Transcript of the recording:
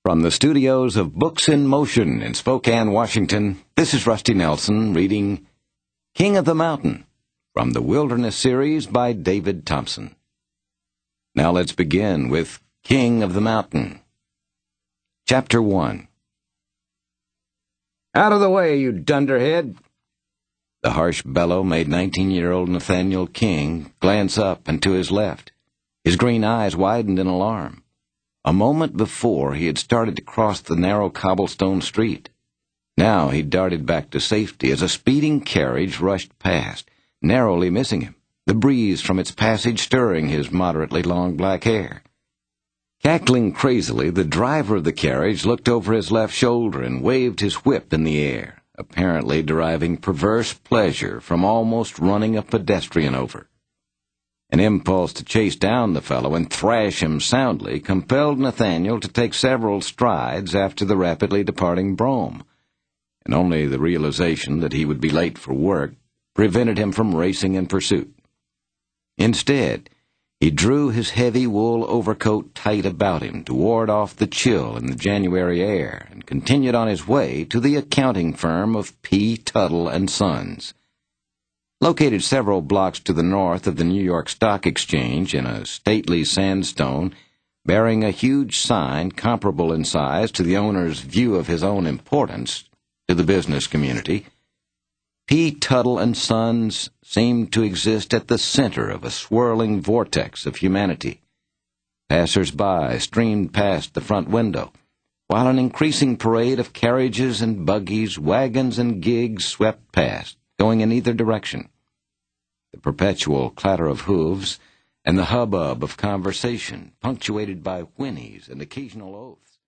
From the studios of Books in Motion in Spokane, Washington, this is Rusty Nelson reading King of the Mountain from the Wilderness series by David Thompson. Now let's begin with King of the Mountain. Chapter 1. "Out of the way, you dunderhead!" The harsh bellow made 19-year-old Nathaniel King glance up and to his left. His green eyes widened in alarm. A moment before, he had started to cross the narrow cobblestone street. Now he darted back to safety as a speeding carriage rushed past, narrowly missing him, the breeze from its passage stirring his moderately long black hair. Cackling crazily, the driver of the carriage looked over his left shoulder and waved his whip in the air, apparently deriving perverse pleasure from almost running a pedestrian over. An impulse to chase down the fellow and thrash him soundly compelled Nathaniel to take several strides after the rapidly departing brougham, and only the realization that he would be late for work prevented him from racing in pursuit. Instead, he drew his heavy wool overcoat tight about him to ward off the chill in the January air and continued on his way to the accounting firm of P. Tuttle & Sons. Located several blocks to the north of the New York Stock Exchange in a stately sandstone bearing a huge sign comparable in size to the owner's view of his own importance to the business community, P. Tuttle & Sons seemed to exist at the center of a swirling vortex of humanity. Passers-by streamed past the front window, while an increasing parade of carriages and buggies, wagons and gigs swept past, going in either direction. The perpetual clatter of hooves and the hubbub of conversation, punctuated by whinnies and occasional oaths,